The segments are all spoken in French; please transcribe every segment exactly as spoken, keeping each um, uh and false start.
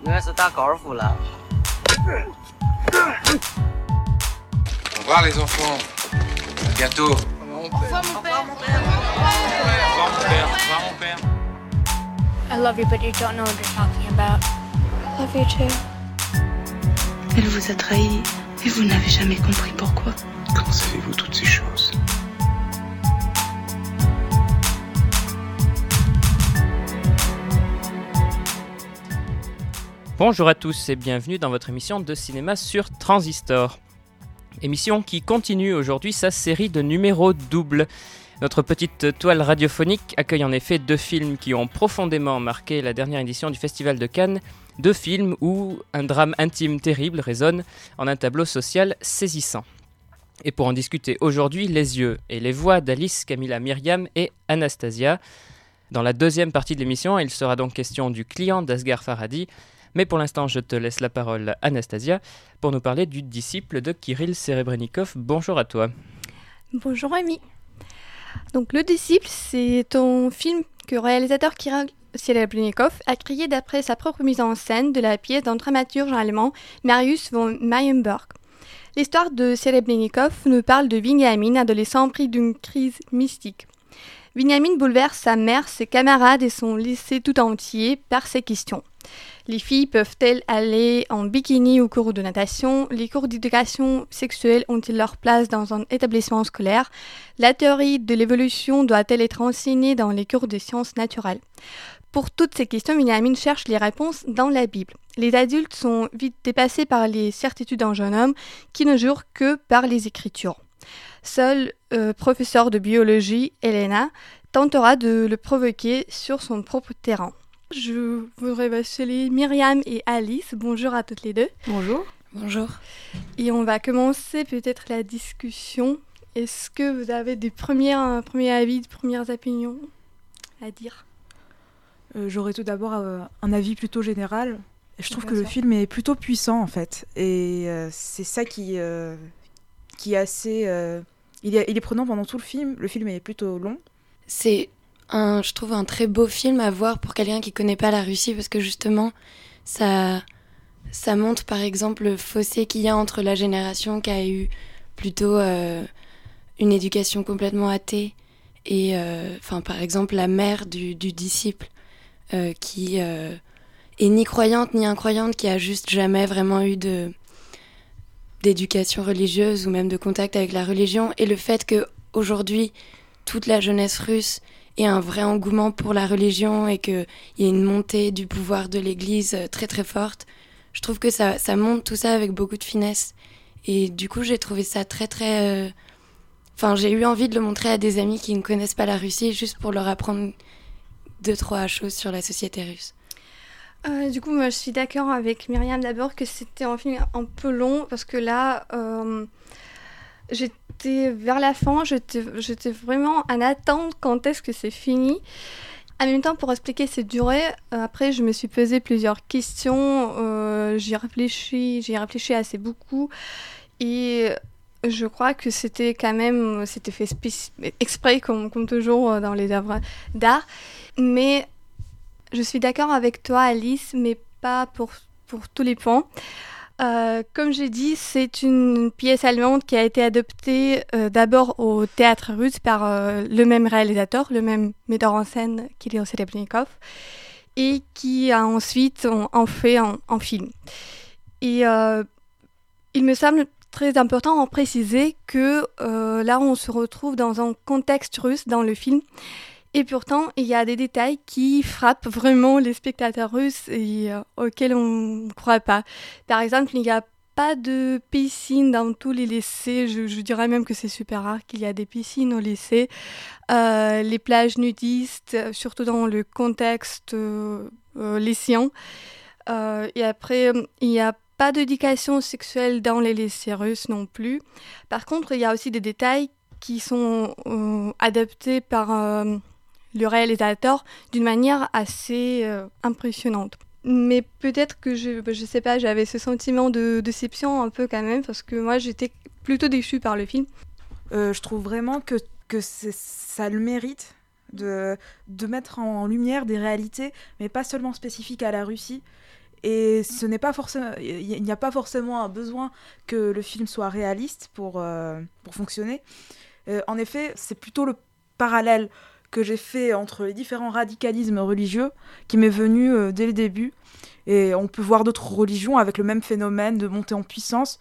我是打高尔夫了。 Au revoir les enfants. À bientôt. Au revoir mon père. Au revoir mon père. Au revoir mon père. I love you, but you don't know what you're talking about. I love you too. Elle vous a trahi et vous n'avez jamais compris pourquoi. Comment savez-vous toutes ces choses? Bonjour à tous et bienvenue dans votre émission de cinéma sur Transistor. Émission qui continue aujourd'hui sa série de numéros doubles. Notre petite toile radiophonique accueille en effet deux films qui ont profondément marqué la dernière édition du Festival de Cannes. Deux films où un drame intime terrible résonne en un tableau social saisissant. Et pour en discuter aujourd'hui, les yeux et les voix d'Alice, Camilla, Myriam et Anastasia. Dans la deuxième partie de l'émission, il sera donc question du client d'Asghar Farhadi. Mais pour l'instant, je te laisse la parole, Anastasia, pour nous parler du disciple de Kirill Serebrennikov. Bonjour à toi. Bonjour Amy. Donc Le Disciple, c'est un film que le réalisateur Kirill Serebrennikov a créé d'après sa propre mise en scène de la pièce d'un dramaturge allemand, Marius von Meyerberg. L'histoire de Serebrennikov nous parle de Binyamin, adolescent pris d'une crise mystique. Binyamin bouleverse sa mère, ses camarades et son lycée tout entier par ses questions. Les filles peuvent-elles aller en bikini au cours de natation? Les cours d'éducation sexuelle ont-ils leur place dans un établissement scolaire? La théorie de l'évolution doit-elle être enseignée dans les cours de sciences naturelles? Pour toutes ces questions, Binyamin cherche les réponses dans la Bible. Les adultes sont vite dépassés par les certitudes d'un jeune homme qui ne jure que par les Écritures. Seul euh, professeur de biologie, Elena, tentera de le provoquer sur son propre terrain. Je voudrais bachelier Myriam et Alice. Bonjour à toutes les deux. Bonjour. Bonjour. Et on va commencer peut-être la discussion. Est-ce que vous avez des premiers, euh, premiers avis, des premières opinions à dire? euh, J'aurais tout d'abord euh, un avis plutôt général. Je trouve Bien que sûr. le film est plutôt puissant en fait. Et euh, c'est ça qui, euh, qui est assez... Euh, il, est, il est prenant pendant tout le film. Le film est plutôt long. C'est un, je trouve, un très beau film à voir pour quelqu'un qui connaît pas la Russie parce que justement, ça, ça montre par exemple le fossé qu'il y a entre la génération qui a eu plutôt euh, une éducation complètement athée et, enfin, euh, par exemple, la mère du, du disciple euh, qui euh, est ni croyante ni incroyante, qui a juste jamais vraiment eu de d'éducation religieuse ou même de contact avec la religion, et le fait que aujourd'hui toute la jeunesse russe ait un vrai engouement pour la religion et qu'il y ait une montée du pouvoir de l'Église très très forte. Je trouve que ça, ça monte tout ça avec beaucoup de finesse. Et du coup, j'ai trouvé ça très très... Enfin, euh... j'ai eu envie de le montrer à des amis qui ne connaissent pas la Russie, juste pour leur apprendre deux, trois choses sur la société russe. Euh, du coup, moi, je suis d'accord avec Myriam d'abord que c'était un film un peu long parce que là... Euh... J'étais vers la fin, j'étais, j'étais vraiment en attente quand est-ce que c'est fini. En même temps, pour expliquer cette durée, euh, après, je me suis posé plusieurs questions, euh, j'y ai réfléchi, j'y ai réfléchi assez beaucoup, et je crois que c'était quand même, c'était fait spéc- exprès, comme, comme toujours dans les œuvres d'art. Mais je suis d'accord avec toi, Alice, mais pas pour, pour tous les points. Euh, comme j'ai dit, c'est une pièce allemande qui a été adaptée euh, d'abord au théâtre russe par euh, le même réalisateur, le même metteur en scène Kirill Serebrennikov, et qui a ensuite en, en fait un, un film. Et euh, il me semble très important de préciser que euh, là, on se retrouve dans un contexte russe dans le film. Et pourtant, il y a des détails qui frappent vraiment les spectateurs russes et euh, auxquels on ne croit pas. Par exemple, il n'y a pas de piscine dans tous les lycées. Je, je dirais même que c'est super rare qu'il y a des piscines au lycée. Euh, les plages nudistes, surtout dans le contexte euh, euh, lycéen. Euh, et après, il n'y a pas d'éducation sexuelle dans les lycées russes non plus. Par contre, il y a aussi des détails qui sont euh, adaptés par... Euh, le réalisateur d'une manière assez euh, impressionnante. Mais peut-être que, je je sais pas, j'avais ce sentiment de déception un peu quand même, parce que moi j'étais plutôt déçue par le film. Euh, je trouve vraiment que, que c'est, ça le mérite de, de mettre en lumière des réalités, mais pas seulement spécifiques à la Russie. Et ce n'est pas forcément, il n'y a pas forcément un besoin que le film soit réaliste pour, euh, pour fonctionner. Euh, en effet, c'est plutôt le parallèle que j'ai fait entre les différents radicalismes religieux qui m'est venu euh, dès le début. Et on peut voir d'autres religions avec le même phénomène de montée en puissance.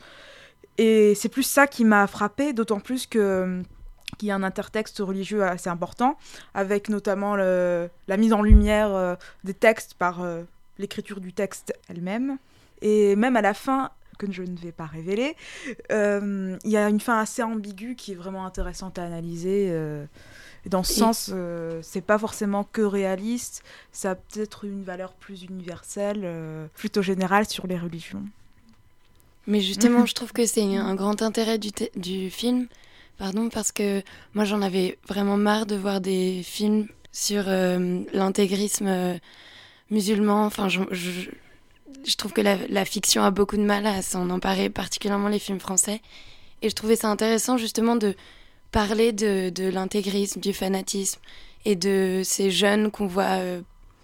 Et c'est plus ça qui m'a frappée, d'autant plus que, qu'il y a un intertexte religieux assez important, avec notamment le, la mise en lumière euh, des textes par euh, l'écriture du texte elle-même. Et même à la fin, que je ne vais pas révéler, euh, il y a une fin assez ambiguë qui est vraiment intéressante à analyser. Euh, dans ce Et... sens, euh, c'est pas forcément que réaliste, ça a peut-être une valeur plus universelle, euh, plutôt générale sur les religions. Mais justement, je trouve que c'est un grand intérêt du, te- du film, pardon, parce que moi j'en avais vraiment marre de voir des films sur euh, l'intégrisme euh, musulman. Enfin, je, je, je trouve que la, la fiction a beaucoup de mal à s'en emparer, particulièrement les films français. Et je trouvais ça intéressant justement de parler de, de l'intégrisme, du fanatisme et de ces jeunes qu'on voit euh,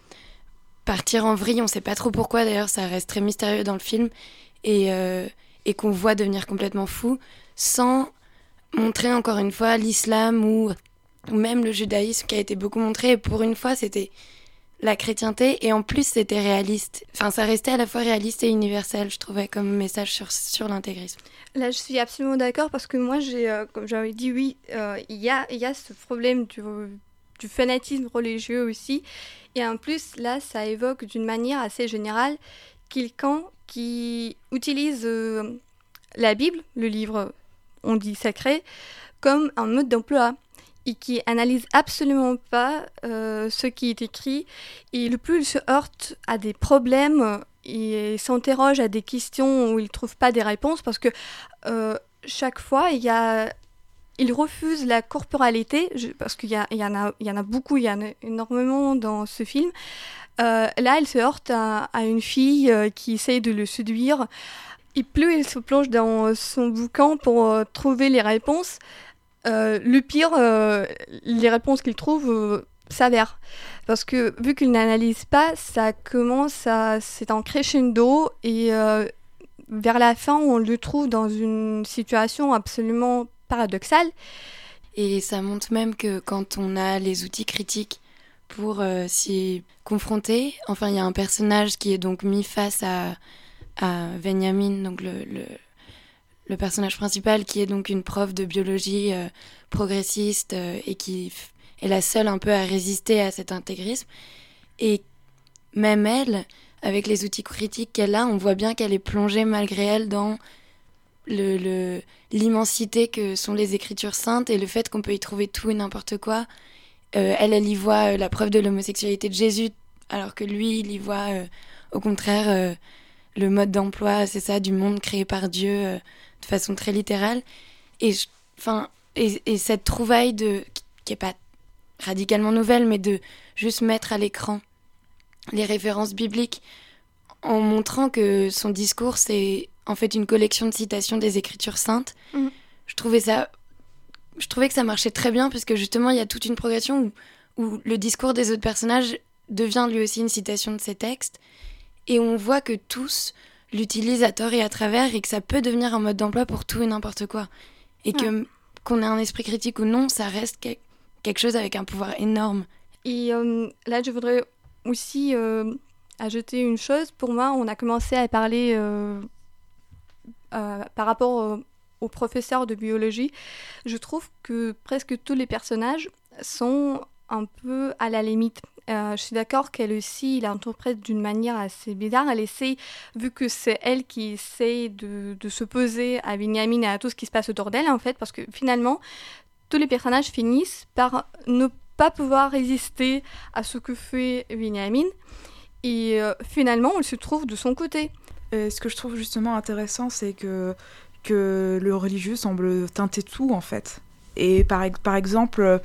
partir en vrille. On ne sait pas trop pourquoi, d'ailleurs, ça reste très mystérieux dans le film. Et, euh, et qu'on voit devenir complètement fou, sans montrer encore une fois l'islam ou, ou même le judaïsme qui a été beaucoup montré. Et pour une fois, c'était la chrétienté, et en plus, c'était réaliste. Enfin, ça restait à la fois réaliste et universel, je trouvais, comme message sur, sur l'intégrisme. Là, je suis absolument d'accord, parce que moi, j'ai, euh, comme j'avais dit, oui, euh, il y a, il y a ce problème du, du fanatisme religieux aussi. Et en plus, là, ça évoque d'une manière assez générale quelqu'un qui utilise euh, la Bible, le livre, on dit sacré, comme un mode d'emploi et qui analyse absolument pas euh, ce qui est écrit. Et le plus il se heurte à des problèmes et s'interroge à des questions où il ne trouve pas des réponses, parce que euh, chaque fois, il y a... il refuse la corporalité, je, parce qu'il y, a, il, y en a, il y en a beaucoup, il y en a énormément dans ce film. Euh, là, il se heurte à, à une fille euh, qui essaye de le séduire. Et plus il se plonge dans son bouquin pour euh, trouver les réponses, euh, le pire, euh, les réponses qu'il trouve euh, s'avèrent. Parce que vu qu'il n'analyse pas, ça commence à... c'est en crescendo, et euh, vers la fin, on le trouve dans une situation absolument paradoxale. Et ça montre même que quand on a les outils critiques pour euh, s'y confronter. Enfin, il y a un personnage qui est donc mis face à, à Benjamin, donc le, le, le personnage principal, qui est donc une prof de biologie euh, progressiste euh, et qui f- est la seule un peu à résister à cet intégrisme. Et même elle, avec les outils critiques qu'elle a, on voit bien qu'elle est plongée malgré elle dans le, le, l'immensité que sont les Écritures saintes et le fait qu'on peut y trouver tout et n'importe quoi. Euh, elle, elle y voit euh, la preuve de l'homosexualité de Jésus, alors que lui, il y voit, euh, au contraire, euh, le mode d'emploi, c'est ça, du monde créé par Dieu, euh, de façon très littérale. Et, enfin, et, et cette trouvaille, de, qui n'est pas radicalement nouvelle, mais de juste mettre à l'écran les références bibliques, en montrant que son discours, c'est en fait une collection de citations des Écritures saintes. Mmh. Je trouvais ça... Je trouvais que ça marchait très bien, puisque justement, il y a toute une progression où, où le discours des autres personnages devient lui aussi une citation de ces textes. Et on voit que tous l'utilisent à tort et à travers, et que ça peut devenir un mode d'emploi pour tout et n'importe quoi. Et ouais. que, qu'on ait un esprit critique ou non, ça reste que, quelque chose avec un pouvoir énorme. Et euh, là, je voudrais aussi euh, ajouter une chose. Pour moi, on a commencé à parler euh, euh, par rapport... Euh, au professeur de biologie. Je trouve que presque tous les personnages sont un peu à la limite. Euh, je suis d'accord qu'elle aussi l'interprète d'une manière assez bizarre. Elle essaie, vu que c'est elle qui essaie de, de s'opposer à Benjamin et à tout ce qui se passe autour d'elle, en fait, parce que finalement, tous les personnages finissent par ne pas pouvoir résister à ce que fait Benjamin. Et euh, finalement, elle se trouve de son côté. Et ce que je trouve justement intéressant, c'est que que le religieux semble teinter tout, en fait. Et par, par exemple,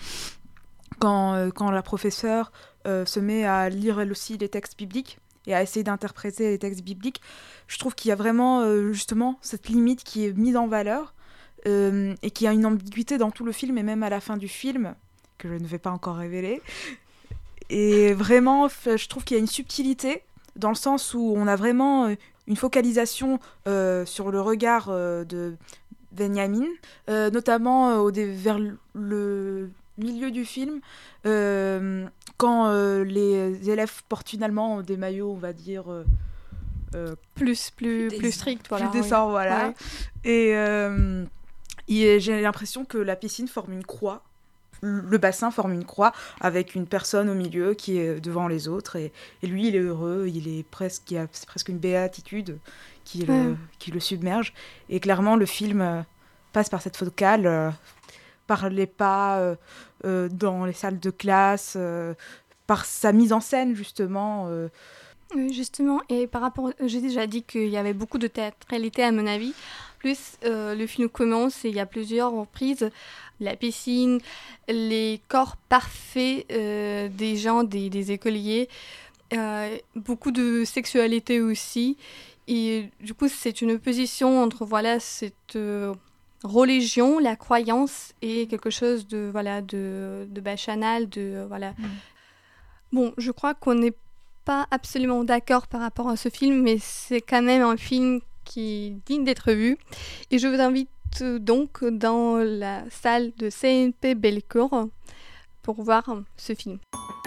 quand, quand la professeure euh, se met à lire elle aussi les textes bibliques et à essayer d'interpréter les textes bibliques, je trouve qu'il y a vraiment euh, justement cette limite qui est mise en valeur euh, et qui a une ambiguïté dans tout le film et même à la fin du film, que je ne vais pas encore révéler. Et vraiment, je trouve qu'il y a une subtilité dans le sens où on a vraiment une focalisation euh, sur le regard euh, de Benjamin, euh, notamment euh, au dé- vers le milieu du film, euh, quand euh, les élèves portent finalement des maillots, on va dire... Euh, euh, Plus, plus, plus plus strict, voilà. plus décents, oui. voilà. Ouais. Et, euh, et j'ai l'impression que la piscine forme une croix. Le bassin forme une croix avec une personne au milieu qui est devant les autres. Et, et lui, il est heureux, il est presque, il y a, c'est presque une béatitude qui, Ouais. le, qui le submerge. Et clairement, le film euh, passe par cette focale, euh, par les pas euh, euh, dans les salles de classe, euh, par sa mise en scène, justement. Euh, Oui, justement, et par rapport, j'ai déjà dit qu'il y avait beaucoup de théâtralité à mon avis. Plus euh, le film commence et il y a plusieurs reprises, la piscine, les corps parfaits euh, des gens, des, des écoliers, euh, beaucoup de sexualité aussi. Et du coup, c'est une opposition entre voilà cette euh, religion, la croyance et quelque chose de voilà de de bacchanal, de voilà. Mm. Bon, je crois qu'on n'est pas absolument d'accord par rapport à ce film, mais c'est quand même un film qui est digne d'être vu. Et je vous invite donc dans la salle de C N P Bellecour pour voir ce film.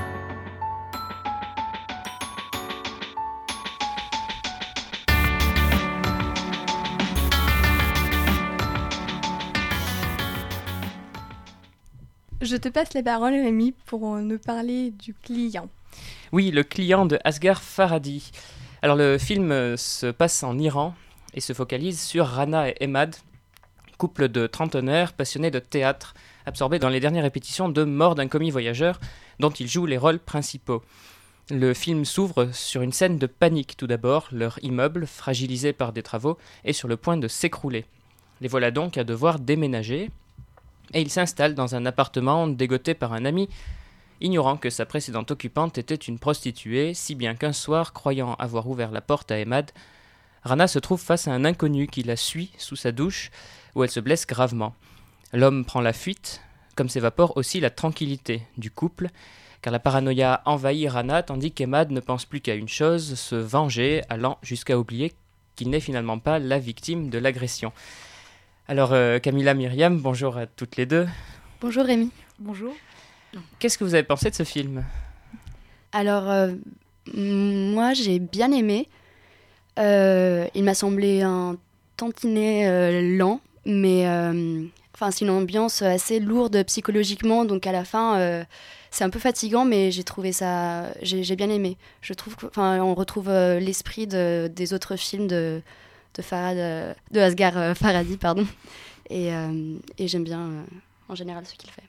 Je te passe la parole, Rémi, pour nous parler du client. Oui, Le client de Asghar Farhadi. Alors le film euh, se passe en Iran et se focalise sur Rana et Emad, couple de trentenaires passionnés de théâtre, absorbés dans les dernières répétitions de Mort d'un commis voyageur, dont ils jouent les rôles principaux. Le film s'ouvre sur une scène de panique tout d'abord, leur immeuble, fragilisé par des travaux, est sur le point de s'écrouler. Les voilà donc à devoir déménager, et ils s'installent dans un appartement dégoté par un ami, ignorant que sa précédente occupante était une prostituée, si bien qu'un soir, croyant avoir ouvert la porte à Emad, Rana se trouve face à un inconnu qui la suit sous sa douche, où elle se blesse gravement. L'homme prend la fuite, comme s'évapore aussi la tranquillité du couple, car la paranoïa envahit Rana, tandis qu'Emad ne pense plus qu'à une chose, se venger, allant jusqu'à oublier qu'il n'est finalement pas la victime de l'agression. Alors euh, Camilla, Myriam, bonjour à toutes les deux. Bonjour Rémi. Bonjour. Qu'est-ce que vous avez pensé de ce film ? Alors, euh, moi, j'ai bien aimé. Euh, il m'a semblé un tantinet euh, lent, mais euh, enfin, c'est une ambiance assez lourde psychologiquement, donc à la fin, euh, c'est un peu fatigant, mais j'ai trouvé ça, j'ai, j'ai bien aimé. Je trouve qu'on retrouve euh, l'esprit de, des autres films de, de, Farhad, euh, de Asghar euh, Farhadi, pardon, et, euh, et j'aime bien euh, en général ce qu'il fait.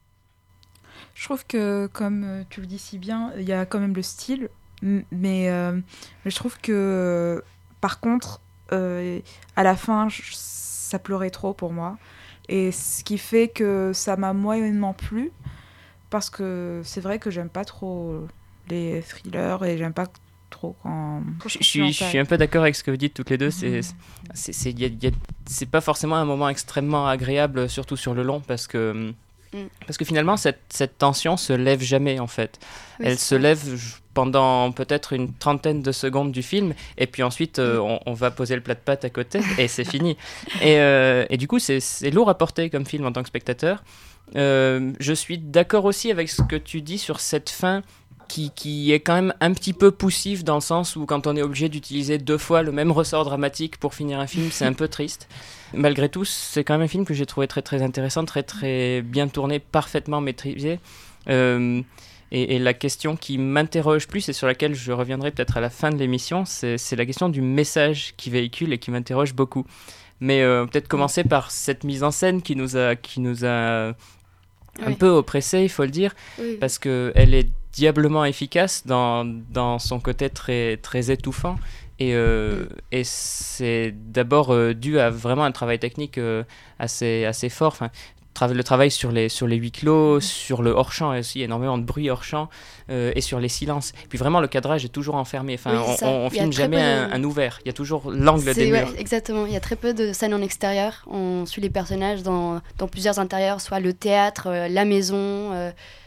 Je trouve que, comme tu le dis si bien, il y a quand même le style, mais, euh, mais je trouve que, euh, par contre, euh, à la fin, je, ça pleurait trop pour moi. Et ce qui fait que ça m'a moyennement plu, parce que c'est vrai que j'aime pas trop les thrillers et j'aime pas trop quand... Je, je, suis, je suis un peu d'accord avec ce que vous dites toutes les deux. C'est, c'est, c'est, y a, y a, c'est pas forcément un moment extrêmement agréable, surtout sur le long, parce que... Parce que finalement, cette, cette tension se lève jamais, en fait. Oui, Elle se ça. lève pendant peut-être une trentaine de secondes du film, et puis ensuite, euh, on, on va poser le plat de pâtes à côté, et c'est fini. Et, euh, et du coup, c'est, c'est lourd à porter comme film en tant que spectateur. Euh, je suis d'accord aussi avec ce que tu dis sur cette fin qui, qui est quand même un petit peu poussive, dans le sens où quand on est obligé d'utiliser deux fois le même ressort dramatique pour finir un film, c'est un peu triste. Malgré tout, c'est quand même un film que j'ai trouvé très très intéressant, très très bien tourné, parfaitement maîtrisé. Euh, et, et la question qui m'interroge plus et sur laquelle je reviendrai peut-être à la fin de l'émission, c'est, c'est la question du message qu'il véhicule et qui m'interroge beaucoup. Mais euh, peut-être commencer par cette mise en scène qui nous a, qui nous a oui. un peu oppressés, il faut le dire, oui. parce qu'elle est diablement efficace dans, dans son côté très, très étouffant. Et, euh, et c'est d'abord euh, dû à vraiment un travail technique euh, assez, assez fort. Enfin, tra- le travail sur les, sur les huis clos, sur le hors-champ aussi, énormément de bruit hors-champ, euh, et sur les silences. Et puis vraiment, le cadrage est toujours enfermé. Enfin, oui, on, on, on filme jamais de... un, un ouvert. Il y a toujours l'angle c'est, des ouais, murs. Exactement. Il y a très peu de scènes en extérieur. On suit les personnages dans, dans plusieurs intérieurs, soit le théâtre, euh, la maison... Euh...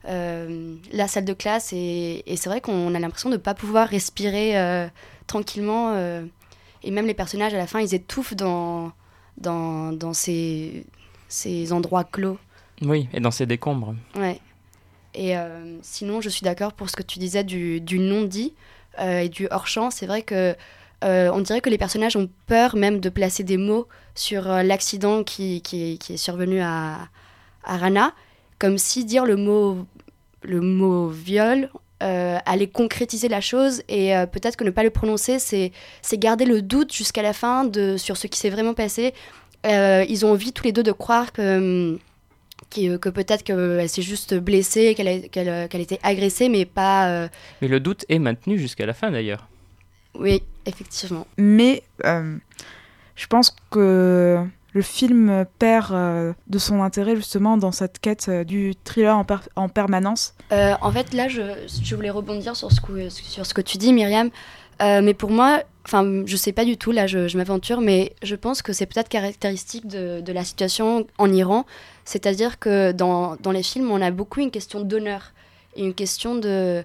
euh, la salle de classe. Et, et c'est vrai qu'on a l'impression de ne pas pouvoir respirer euh, tranquillement. Euh, et même les personnages, à la fin, ils étouffent dans, dans, dans ces, ces endroits clos. Oui, et dans ces décombres. Ouais. Et euh, sinon, je suis d'accord pour ce que tu disais du, du non-dit euh, et du hors-champ. C'est vrai que euh, on dirait que les personnages ont peur même de placer des mots sur euh, l'accident qui, qui, qui est survenu à, à Rana, comme si dire le mot, le mot viol euh, allait concrétiser la chose, et euh, peut-être que ne pas le prononcer, c'est, c'est garder le doute jusqu'à la fin de, sur ce qui s'est vraiment passé. Euh, ils ont envie tous les deux de croire que... Qui, que peut-être qu'elle s'est juste blessée, qu'elle a, qu'elle, qu'elle était agressée, mais pas... Euh... Mais le doute est maintenu jusqu'à la fin, d'ailleurs. Oui, effectivement. Mais euh, je pense que le film perd euh, de son intérêt, justement, dans cette quête euh, du thriller en, per- en permanence. Euh, en fait, là, je, je voulais rebondir sur ce que, sur ce que tu dis, Myriam. Euh, mais pour moi, enfin, je sais pas du tout, là, je, je m'aventure, mais je pense que c'est peut-être caractéristique de, de la situation en Iran. C'est-à-dire que dans, dans les films, on a beaucoup une question d'honneur et une question de,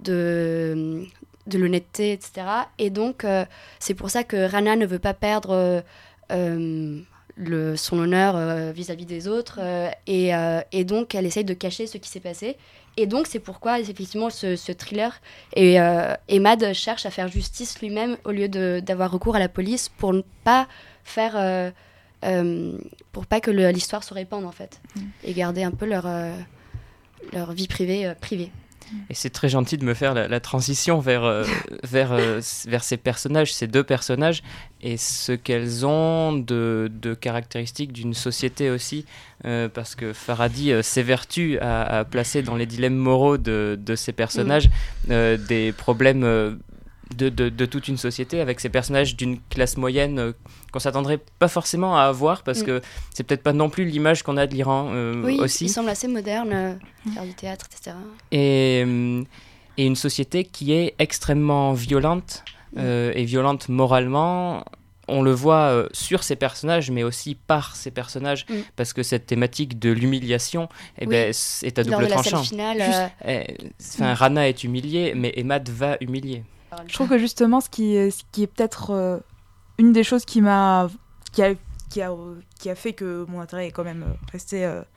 de, de l'honnêteté, et cetera. Et donc, euh, c'est pour ça que Rana ne veut pas perdre euh, le, son honneur euh, vis-à-vis des autres. Euh, et, euh, et donc, elle essaye de cacher ce qui s'est passé. Et donc, c'est pourquoi, effectivement, ce, ce thriller. Et euh, Emad cherche à faire justice lui-même au lieu de, d'avoir recours à la police pour ne pas faire... Euh, Euh, pour pas que le, l'histoire se répande en fait, mmh. et garder un peu leur, euh, leur vie privée euh, privée. Et c'est très gentil de me faire la, la transition vers, euh, vers, euh, vers ces personnages, ces deux personnages, et ce qu'elles ont de, de caractéristiques d'une société aussi, euh, parce que Farhadi euh, s'évertue à, à placer dans les dilemmes moraux de, de ces personnages mmh. euh, des problèmes... Euh, De, de, de toute une société, avec ces personnages d'une classe moyenne euh, qu'on s'attendrait pas forcément à avoir, parce mm. que c'est peut-être pas non plus l'image qu'on a de l'Iran euh, oui, aussi. Oui, il semble assez moderne, euh, faire du théâtre, et cetera. Et, euh, et une société qui est extrêmement violente, mm. euh, et violente moralement. On le voit euh, sur ces personnages, mais aussi par ces personnages, mm. parce que cette thématique de l'humiliation eh oui. ben, est à double Lors de tranchant. La scène finale, Juste, euh... eh, mm. Rana est humiliée, mais Emad va humilier. Je trouve que justement, ce qui est, ce qui est peut-être euh, une des choses qui m'a, qui a, qui a, qui a fait que mon intérêt est quand même resté euh,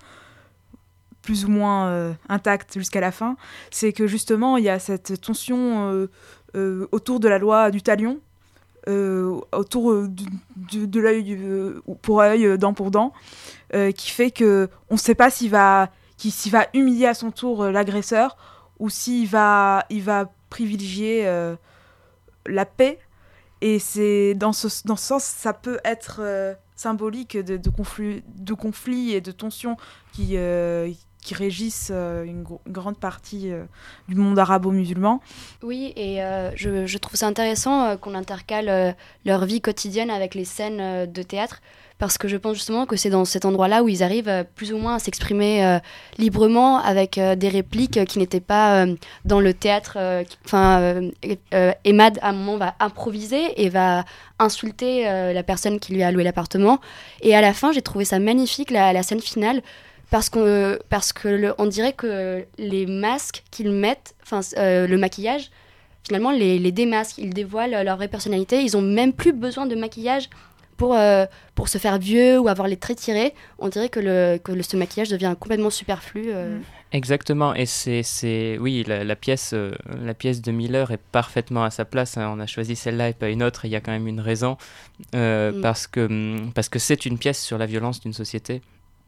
plus ou moins euh, intact jusqu'à la fin, c'est que justement, il y a cette tension euh, euh, autour de la loi du talion, euh, autour euh, du, du, de l'œil euh, pour œil, dent pour dent, euh, qui fait que on ne sait pas s'il va, s'il va humilier à son tour euh, l'agresseur, ou s'il va, il va privilégier euh, la paix. Et c'est dans ce, dans ce sens, ça peut être euh, symbolique de, de, conflits, de conflits et de tensions qui, euh, qui régissent euh, une, gro- une grande partie euh, du monde arabo-musulman. Oui, et euh, je, je trouve ça intéressant euh, qu'on intercale euh, leur vie quotidienne avec les scènes euh, de théâtre, parce que je pense justement que c'est dans cet endroit-là où ils arrivent euh, plus ou moins à s'exprimer euh, librement, avec euh, des répliques euh, qui n'étaient pas euh, dans le théâtre. Enfin, euh, euh, Emad, à un moment, va improviser et va insulter euh, la personne qui lui a loué l'appartement. Et à la fin, j'ai trouvé ça magnifique, la, la scène finale, parce qu'on euh, parce que le, on dirait que les masques qu'ils mettent, enfin euh, le maquillage, finalement, les, les démasquent, ils dévoilent leur vraie personnalité. Ils n'ont même plus besoin de maquillage pour, euh, pour se faire vieux ou avoir les traits tirés. On dirait que, le, que le, ce maquillage devient complètement superflu. Euh. Exactement, et c'est, c'est oui, la, la, pièce, euh, la pièce de Miller est parfaitement à sa place, hein. On a choisi celle-là et pas une autre, et il y a quand même une raison, euh, mm. parce, que, parce que c'est une pièce sur la violence d'une société.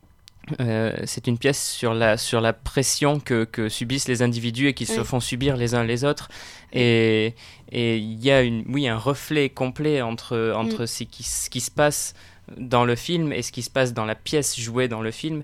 Euh, c'est une pièce sur la, sur la pression que, que subissent les individus et qu'ils oui. se font subir les uns les autres. Et il y a une, oui, un reflet complet entre, entre mm. ce, qui, ce qui se passe dans le film et ce qui se passe dans la pièce jouée dans le film.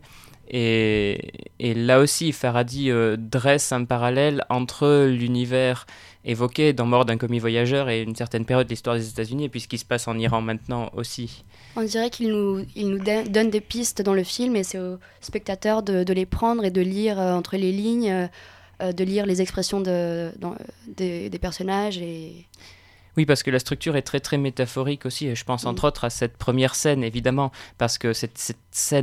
Et, et là aussi, Farhadi euh, dresse un parallèle entre l'univers évoqué dans Mort d'un commis voyageur et une certaine période de l'histoire des États-Unis, et puis ce qui se passe en Iran maintenant aussi. On dirait qu'il nous, il nous donne des pistes dans le film, et c'est aux spectateurs de, de les prendre et de lire euh, entre les lignes, euh, de lire les expressions de, dans, des, des personnages. Et... Oui, parce que la structure est très très métaphorique aussi, et je pense entre oui. autres à cette première scène, évidemment, parce que cette, cette scène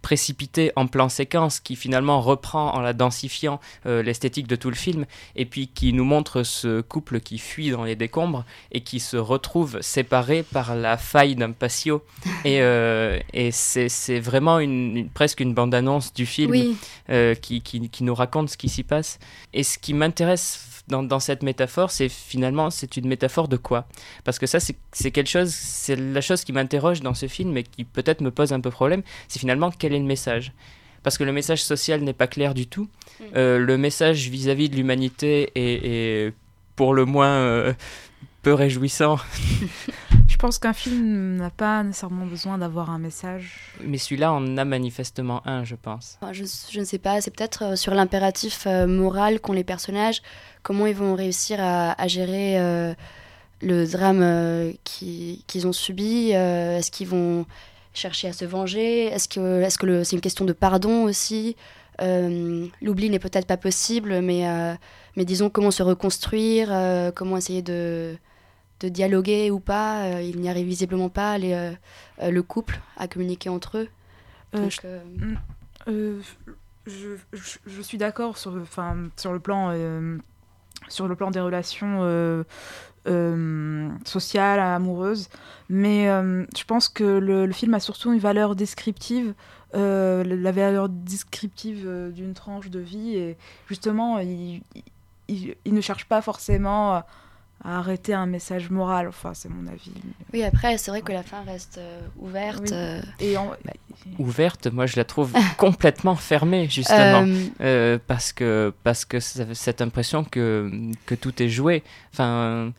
précipité en plan séquence qui finalement reprend en la densifiant euh, l'esthétique de tout le film et puis qui nous montre ce couple qui fuit dans les décombres et qui se retrouve séparé par la faille d'un patio et, euh, et c'est, c'est vraiment une, une, presque une bande-annonce du film oui. euh, qui, qui, qui nous raconte ce qui s'y passe. Et ce qui m'intéresse Dans, dans cette métaphore, c'est finalement, c'est une métaphore de quoi ? Parce que ça, c'est, c'est quelque chose, c'est la chose qui m'interroge dans ce film et qui peut-être me pose un peu problème, c'est finalement quel est le message ? Parce que le message social n'est pas clair du tout. Mmh. Euh, le message vis-à-vis de l'humanité est, est pour le moins euh, peu réjouissant. Je pense qu'un film n'a pas nécessairement besoin d'avoir un message. Mais celui-là en a manifestement un, je pense. Je, je ne sais pas, c'est peut-être euh, sur l'impératif euh, moral qu'ont les personnages, comment ils vont réussir à, à gérer euh, le drame euh, qui, qu'ils ont subi. Euh, est-ce qu'ils vont chercher à se venger ? Est-ce que, est-ce que le, c'est une question de pardon aussi ? euh, L'oubli n'est peut-être pas possible, mais, euh, mais disons comment se reconstruire, euh, comment essayer de... de dialoguer ou pas, euh, il n'y arrive visiblement pas, les, euh, euh, le couple à communiquer entre eux. Euh, Donc, je, euh... euh, je, je, je suis d'accord sur, sur, le plan, euh, sur le plan des relations euh, euh, sociales, amoureuses, mais euh, je pense que le, le film a surtout une valeur descriptive, euh, la valeur descriptive euh, d'une tranche de vie, et justement, il, il, il ne cherche pas forcément... à arrêter un message moral, enfin c'est mon avis. Oui, après c'est vrai que la fin reste euh, ouverte. Oui. Euh... Et en... bah, ouverte, moi je la trouve complètement fermée justement, euh... Euh, parce que parce que ça, cette impression que que tout est joué, enfin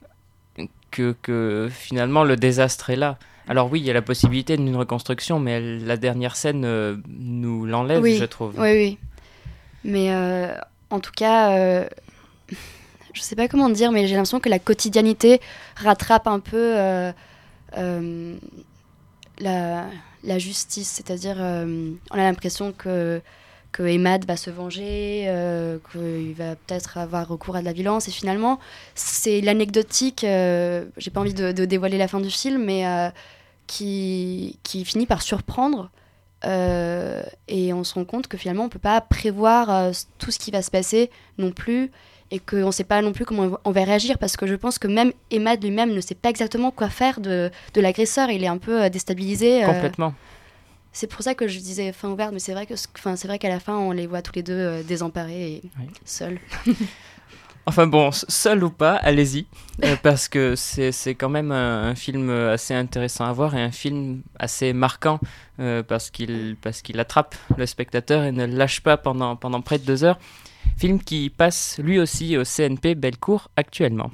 que que finalement le désastre est là. Alors oui, il y a la possibilité d'une reconstruction, mais elle, la dernière scène euh, nous l'enlève, oui. je trouve. Oui, oui. Mais euh, en tout cas. Euh... Je sais pas comment dire, mais j'ai l'impression que la quotidianité rattrape un peu euh, euh, la, la justice. C'est-à-dire, euh, on a l'impression que, que Emad va se venger, euh, qu'il va peut-être avoir recours à de la violence. Et finalement, c'est l'anecdotique, euh, j'ai pas envie de, de dévoiler la fin du film, mais euh, qui, qui finit par surprendre. Euh, et on se rend compte que finalement, on peut pas prévoir euh, tout ce qui va se passer non plus. Et qu'on ne sait pas non plus comment on va réagir, parce que je pense que même Emad lui-même ne sait pas exactement quoi faire de, de l'agresseur. Il est un peu déstabilisé. Complètement. Euh, c'est pour ça que je disais fin ouverte, mais c'est vrai, que, c'est vrai qu'à la fin, on les voit tous les deux euh, désemparés et oui. seuls. Enfin bon, seul ou pas, allez-y, euh, parce que c'est, c'est quand même un, un film assez intéressant à voir et un film assez marquant, euh, parce qu'il, parce qu'il attrape le spectateur et ne le lâche pas pendant, pendant près de deux heures. Film qui passe lui aussi au C N P Bellecour actuellement.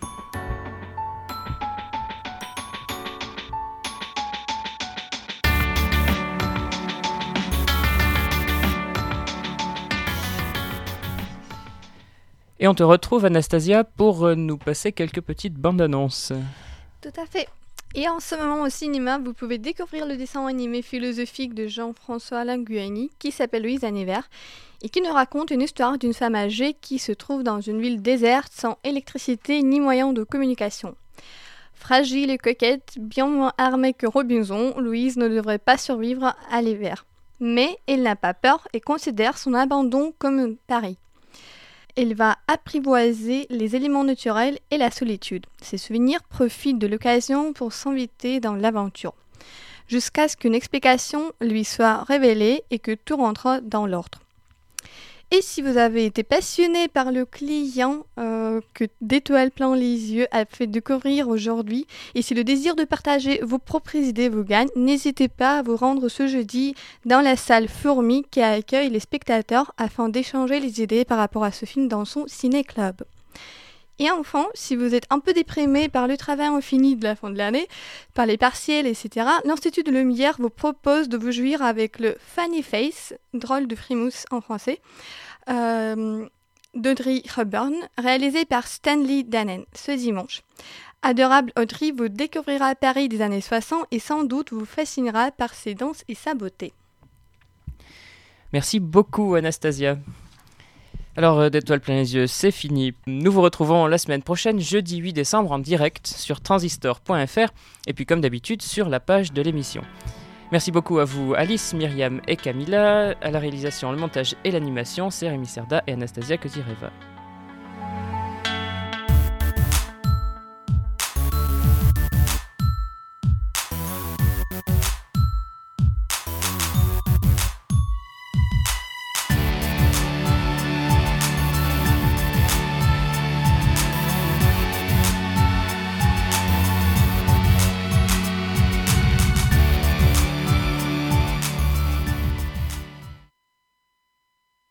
Et on te retrouve, Anastasia, pour nous passer quelques petites bandes annonces. Tout à fait. Et en ce moment au cinéma, vous pouvez découvrir le dessin animé philosophique de Jean-François Linguini qui s'appelle Louise Annévert et qui nous raconte une histoire d'une femme âgée qui se trouve dans une ville déserte sans électricité ni moyen de communication. Fragile et coquette, bien moins armée que Robinson, Louise ne devrait pas survivre à l'hiver. Mais elle n'a pas peur et considère son abandon comme un pari. Elle va apprivoiser les éléments naturels et la solitude. Ses souvenirs profitent de l'occasion pour s'inviter dans l'aventure, jusqu'à ce qu'une explication lui soit révélée et que tout rentre dans l'ordre. Et si vous avez été passionné par le client euh, que d'Étoiles plein les yeux a fait découvrir aujourd'hui, et si le désir de partager vos propres idées vous gagne, n'hésitez pas à vous rendre ce jeudi dans la salle Fourmi qui accueille les spectateurs afin d'échanger les idées par rapport à ce film dans son ciné-club. Et enfin, si vous êtes un peu déprimé par le travail infini de la fin de l'année, par les partiels, et cetera, l'Institut de Lumière vous propose de vous jouir avec le Funny Face, drôle de frimousse en français, euh, d'Audrey Hepburn, réalisé par Stanley Danen ce dimanche. Adorable Audrey vous découvrira Paris des années soixante et sans doute vous fascinera par ses danses et sa beauté. Merci beaucoup, Anastasia. Alors, d'Étoiles plein les yeux, c'est fini. Nous vous retrouvons la semaine prochaine, jeudi huit décembre, en direct sur transistor point f r et puis comme d'habitude sur la page de l'émission. Merci beaucoup à vous Alice, Myriam et Camilla. À la réalisation, le montage et l'animation, c'est Rémi Cerda et Anastasia Kozireva.